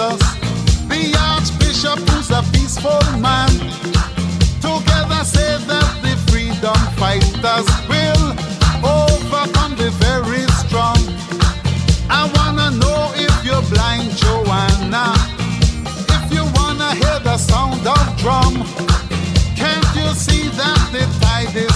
Jesus, the Archbishop who's a peaceful man. Together say that the freedom fighters will overcome the very strong. I wanna know if you're blind, Joanna, if you wanna hear the sound of drum. Can't you see that the tide